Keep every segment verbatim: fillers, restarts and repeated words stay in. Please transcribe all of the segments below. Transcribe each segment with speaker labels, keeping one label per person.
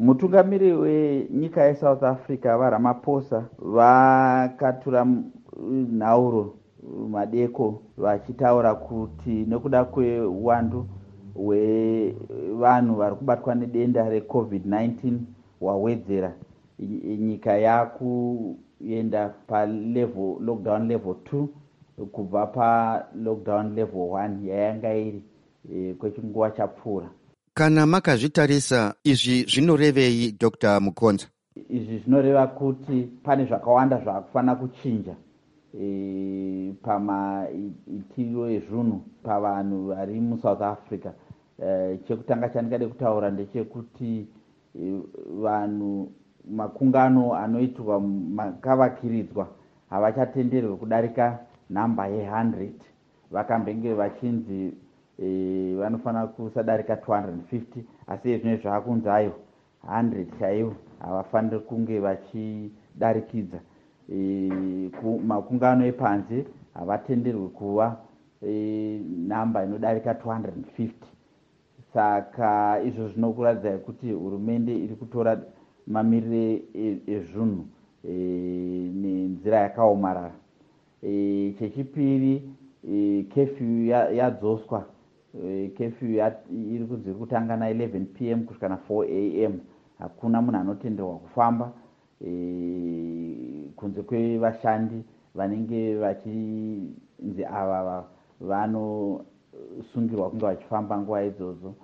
Speaker 1: Mutungamiri wenyika yeSouth Africa vaRamaphosa vakatura nhauro madeko vachitaura kuti nekuda kweuwandu hwevanhu vari kubatwa nedenda recovid nineteen hwawedzera, nyika yakuenda palevel lockdown level two kubva palockdown level one yayanga iri e, kwechinguva chapfuura.
Speaker 2: Kana makazvitarisa izvi zvinorevei Doctor Mukonza?
Speaker 1: Izvi zvinoreva kuti pane zvakawanda zvakufanira kuchinja e, pamaitiro ezvunhu pavanhu vari muSouth Africa. E, chekutanga chandingade kutaura ndechekuti e, vanhu makungano anoitwa makavakiridzwa havachatenderwi kudarika nhamba ye one hundred. Vakambenge vachinzi e, vanofanira kusadarika two hundred fifty, asi ezvino zvaakunzayo one hundred chaivo havafaniri kunge vachidarikidza. E, makungano epanze havatenderwi kuva e, nhamba inodarika two hundred fifty. Saka izvo zvinokuradza kuti hurumende iri kutora mamirire ezvunhu e, nenzira yakaomarara. E, chechipiri e, kefyu yadzoswa. E, kefyu iri kunzi kutanga na eleven p m kusvika na four a m hakuna munhu anotenderwa kufamba e, kunze kwevashandi vanenge vachinzi ava vanosungirwa kunge vachifamba nguva idzodzo.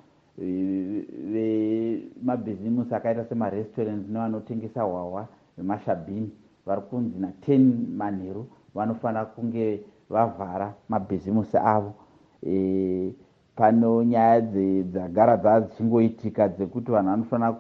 Speaker 1: Vemabhizimusi akaita semarestaurants nevanotengesa hwahwa vemashabhini vari kunzi na ten manheru vanofanira kunge vavhara mabhizimusi avo. E, pano nyaya dzagara dzachingoitika dzekuti vanhu vanofanira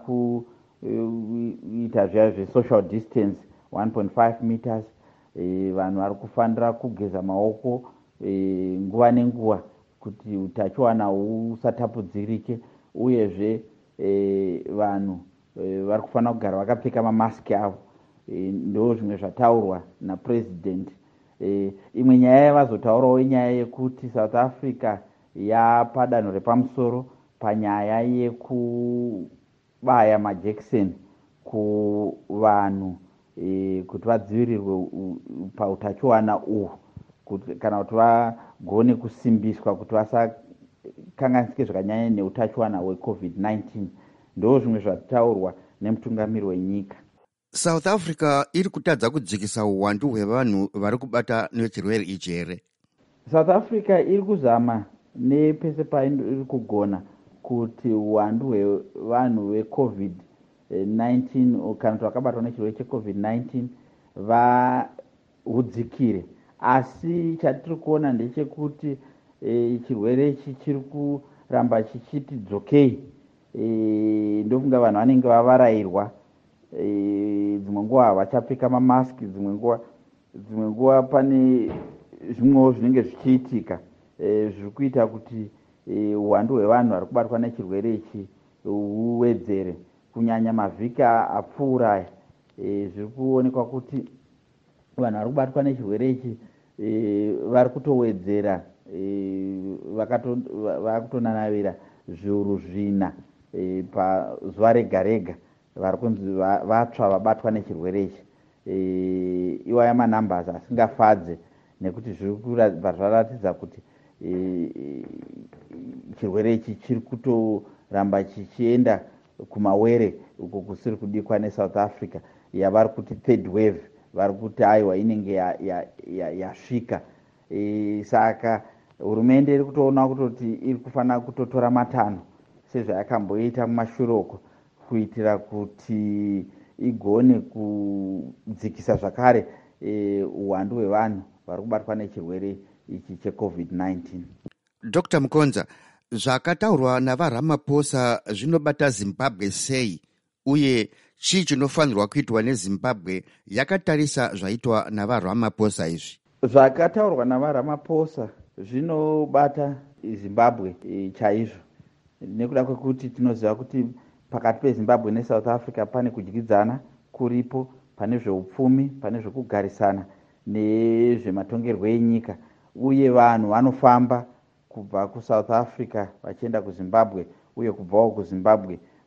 Speaker 1: kuita zviya zvesocial distance one point five meters. E, vanhu vari kufanira kugeza maoko e, nguva nenguva kuti utachiwana husatapudzirike, uyezve e, vanhu e, vari kufanira kugara vakapfeka mamasiki avo. E, ndo zvimwe zvataurwa napresident. E, imwe nyaya yavazotaurawo inyaya yekuti South Africa yapadanho repamusoro panyaya yekubaya majekiseni kuvanhu e, kuti vadzivirirwe pautachiwana uhu, kana kuti vagone kusimbiswa kuti vasakanganisike zvakanyanya neutachiwana hwecovid nineteen. Ndo zvimwe zvataurwa nemutungamiri wenyika.
Speaker 2: South Africa iri kutadza kudzikisa uwandu hwevanhu vari kubata nechirwere ichi here?
Speaker 1: South Africa iri kuzama nepese pairi kugona kuti uwandu hwevanhu vecovid nineteen kana kuti vakabatwa nechirwere checovid nineteen vahudzikire. Asi chatiri kuona ndechekuti e, chirwere ichi chiri kuramba chichiti dzokei. E, ndofunga vanhu vanenge vavarayirwa. E, dzimwe nguva havachapfeka mamasiki, dzimwe nguva dzimwe nguva pane zvimwewo zvinenge zvichiitika e, zviri kuita kuti uwandu e, hwevanhu vari kubatwa nechirwere ichi huwedzere. Kunyanya mavhiki apfuura e, zviri kuonekwa kuti vanhu vari kubatwa nechirwere ichi e, vari kutowedzera e, vakutonanavira zviuru zvina e, pazuva rega rega vari kunzi vatsva vabatwa nechirwere ichi. E, iwaya manambers asingafadze nekuti zviri kubva zvaratidza kuti e, chirwere ichi chiri kutoramba chichienda kumawere uko kusiri kudikwa neSouth Africa yavari kuti third wave. Vari kuti aiwa inenge yasvika ya, ya e, saka hurumende iri kutoona kutoti iri kufanira kutotora matanho sezvayakamboita mumashure uko kuitira kuti igone kudzikisa zvakare e, uwandu hwevanhu vari kubatwa nechirwere ichi checovid nineteen.
Speaker 2: Doctor Mukonza, zvakataurwa navaRamaphosa zvinobata Zimbabwe sei, uye chii chinofanirwa kuitwa neZimbabwe yakatarisa zvaitwa navaRamaphosa izvi?
Speaker 1: Zvakataurwa navaRamaphosa zvinobata Zimbabwe e, chaizvo, nekuda kwekuti tinoziva kuti pakati peZimbabwe neSouth Africa pane kudyidzana kuripo, pane zveupfumi, pane zvekugarisana nezvematongerwo enyika, uye vanhu vanofamba kubva kuSouth Africa vachienda kuZimbabwe uye kubvawo kuZimbabwe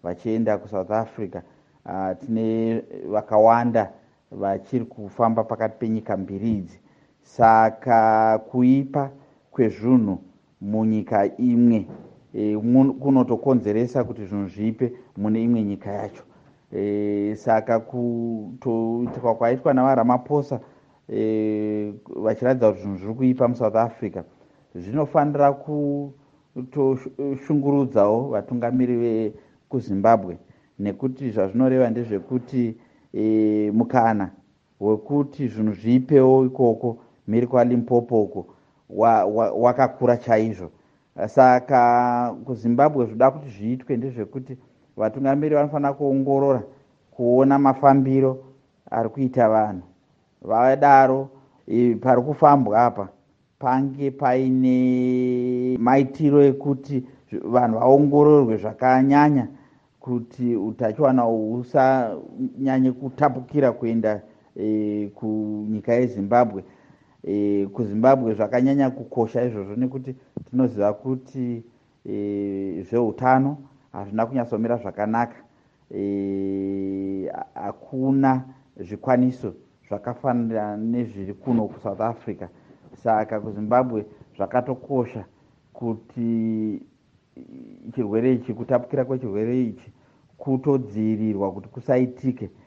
Speaker 1: vachienda kusouth africa. Uh, tine vakawanda vachiri kufamba pakati penyika mbiri idzi. Saka kuipa kwezvinhu munyika imwe e, kunotokonzeresa kuti zvinhu zviipe mune imwe nyika yacho. E, saka kutoitwa kwaitwa navaRamaphosa e, vachiratidza kuti zvinhu zviri kuipa musouth africa zvinofanira kutoshungurudzawo vatungamiri vekuzimbabwe, nekuti zvazvinoreva ndezvekuti e, mukana wekuti zvinhu zviipewo ikoko mhiri kwaLimpopo uko wakakura wa, wa chaizvo. Saka kuzimbabwe zvoda kuti zviitwe ndezvekuti vatungamiri vanofanira kuongorora kuona mafambiro ari kuita vanhu. Vadaro e, pari kufambwa apa pange paine maitiro ekuti vanhu vaongororwe zvakanyanya kuti utachiwana husanyanye kutapukira kuenda e, kunyika yeZimbabwe. E, kuZimbabwe zvakanyanya kukosha izvozvo nekuti tinoziva kuti e, zveutano hazvina kunyatsomira zvakanaka. Hakuna e, zvikwaniso zvakafanira nezviri kuno kuSouth Africa. Saka kuZimbabwe zvakatokosha kuti chirwere ichi, kutapukira kwechirwere ichi kutodzivirirwa kuti kusaitike